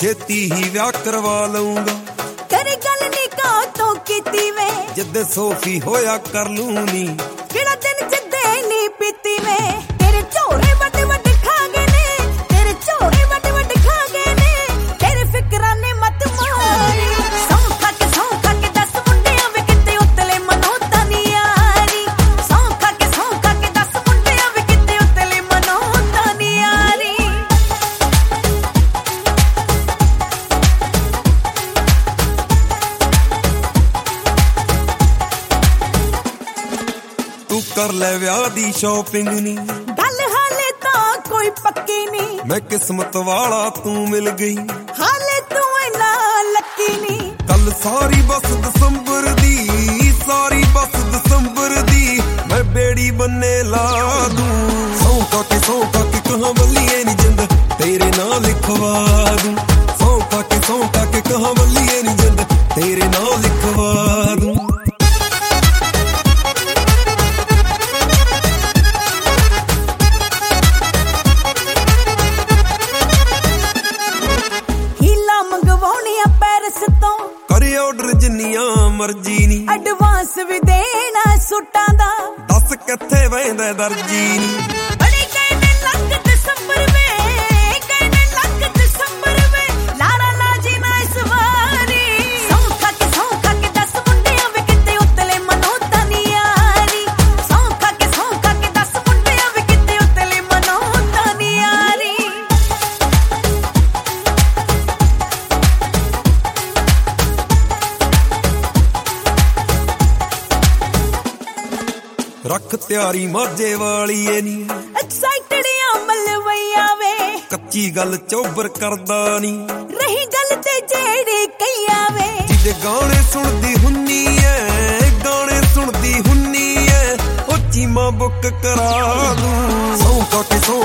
ਛੇਤੀ ਹੀ ਵਿਆਹ ਕਰਵਾ ਲਊਂਗਾ। ਕਰ ਗੱਲ ਨੀ ਕਾਤੋਂ ਕੀਤੀ ਵੇ, ਜਿੱਦੇ ਸੋਫੀ ਹੋਇਆ ਕਰ ਲੂੰ ਨੀ। ਕਿਹੜਾ ਦਿਨ ਜਿੱਦੇ ਨੀ ਪੀਤੀ ਵੇ, ਤੇਰੇ ਝੋਰੇ ਵੱਡੇ ਵੱਡੇ ਖਾ ਗਏ ਨੇ, ਤੇਰੇ ਝੋਰੇ ਵੱਡੇ ਵੱਡੇ ਖਾ ਗਏ ਨੇ, ਤੇਰੇ ਫਿਕਰਾਂ ਨੇ ਮਤ ਮਾਰੀ। ਸੌਂ ਖਾ ਕੇ ਦੱਸ ਮੁੰਡਿਆਂ ਵੇ ਕਿਤੇ ਉਤਲੇ ਮਨੋਂ ਤਾਂ ਨੀ ਯਾਰੀ। ਸੌਂ ਖਾ ਕੇ ਦੱਸ ਮੁੰਡਿਆਂ ਵੇ ਕਿਤੇ ਉਤਲੇ ਮਨੋਂ ਤਾਂ ਨੀ ਯਾਰੀ। ਤੂੰ ਕਰ ਲੈ ਵਿਆਹ ਦੀ ਸ਼ਾਪਿੰਗ ਨੀ, ਗੱਲ ਹਾਲੇ ਤਾਂ ਕੋਈ ਪੱਕੀ ਨੀ। ਮੈਂ ਕਿਸਮਤ ਵਾਲਾ ਤੂੰ ਮਿਲ ਗਈ, ਹਾਲੇ ਤੂੰ ਇੰਨਾ ਲੱਕੀ ਨੀ। ਕੱਲ ਸਾਰੀ ਬੱਸ ਦਸੰਬਰ ਦੀ, ਸਾਰੀ ਬੱਸ ਦਸੰਬਰ ਦੀ, ਮੈਂ ਬੇੜੀ ਬੰਨੇ ਲਾ ਦੂੰ। ਸੌਂ ਖਾ ਕੇ ਕਹਾਂ ਬੱਲੀਏ ਨੀ ਜਿੰਦ ਤੇਰੇ ਨਾਂ ਲਿਖਵਾ ਦੂੰ। ਸੌਂ ਖਾ ਕੇ ਕਹਾਂ ਬੱਲੀਏ ਨੀ ਜਿੰਦ ਤੇਰੇ ਨਾਂ ਲਿਖਵਾ ਦੂੰ। ਮੰਗਵਾਉਣੀਆਂ ਪੈਰਿਸ ਤੋਂ, ਕਰੇ ਆਰਡਰ ਜਿੰਨੀਆਂ ਮਰਜ਼ੀ ਨੀ। ਐਡਵਾਂਸ ਵੀ ਦੇਣਾ ਸੂਟਾਂ ਦਾ, ਦੱਸ ਕਿੱਥੇ ਵਹਿੰਦਾ ਦਰਜੀ ਨੀ। ਬੜੇ ਗਏ ਨੇ ਲੱਖ ਦਸੰਬਰ ਵੇ, ਗਏ ਨੇ ਲੱਖ ਦਸੰਬਰ ਵੇ, ਲਾੜਾ ਲਾਜੀ ਨਾ ਇਸ ਵਾਰੀ। ਸੌਂ ਖਾ ਕੇ ਦੱਸ ਮੁੰਡਿਆਂ ਵੇ ਕਿਤੇ ਉਤਲੇ ਮਨੋਂ ਤਾਂ ਨੀ ਯਾਰੀ। ਸੌਂ ਖਾ ਕੇ ਦੱਸ ਮੁੰਡਿਆਂ ਵੇ ਕਿਤੇ ਉਤਲੇ ਮਨੋਂ ਤਾਂ ਨੀ ਯਾਰੀ। ਰੱਖ ਤਿਆਰੀ ਮਾਝੇ ਵਾਲੀਏ ਨੀ, ਐਕਸਾਈਟਡ ਆ ਮਲਵਈਆ ਵੇ, ਕੱਚੀ ਗੱਲ ਚੋਬਰ ਕਰਦਾ ਨੀ। ਰਹੀ ਗੱਲ ਤੇ ਜਿਹੜੇ ਕਈਆ ਵੇ, ਜਿਹਦੇ ਗਾਣੇ ਸੁਣਦੀ ਹੁੰਨੀ ਐ, ਗਾਣੇ ਸੁਣਦੀ ਹੁੰਨੀ ਐ, ਉਹ ਚੀਮਾ ਬੁੱਕ ਕਰਾ ਦੂੰ। ਸੌਂ